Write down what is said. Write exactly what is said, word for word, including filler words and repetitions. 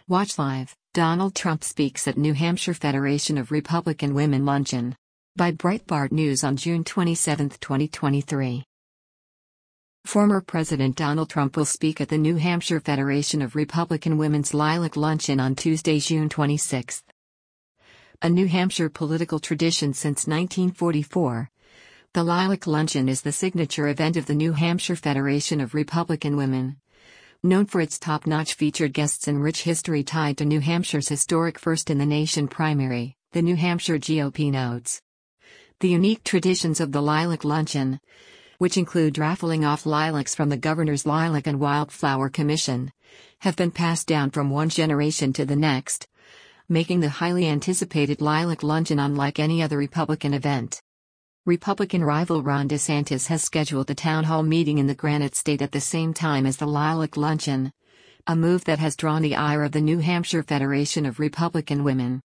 Watch live. Donald Trump speaks at New Hampshire Federation of Republican Women Luncheon. By Breitbart News on June twenty-seventh, twenty twenty-three. Former President Donald Trump will speak at the New Hampshire Federation of Republican Women's Lilac Luncheon on Tuesday, June twenty-sixth. A New Hampshire political tradition since nineteen forty-four, the Lilac Luncheon is the signature event of the New Hampshire Federation of Republican Women. Known for its top-notch featured guests and rich history tied to New Hampshire's historic first-in-the-nation primary, the New Hampshire G O P notes. The unique traditions of the Lilac Luncheon, which include raffling off lilacs from the Governor's Lilac and Wildflower Commission, have been passed down from one generation to the next, making the highly anticipated Lilac Luncheon unlike any other Republican event. Republican rival Ron DeSantis has scheduled a town hall meeting in the Granite State at the same time as the Lilac Luncheon, a move that has drawn the ire of the New Hampshire Federation of Republican Women.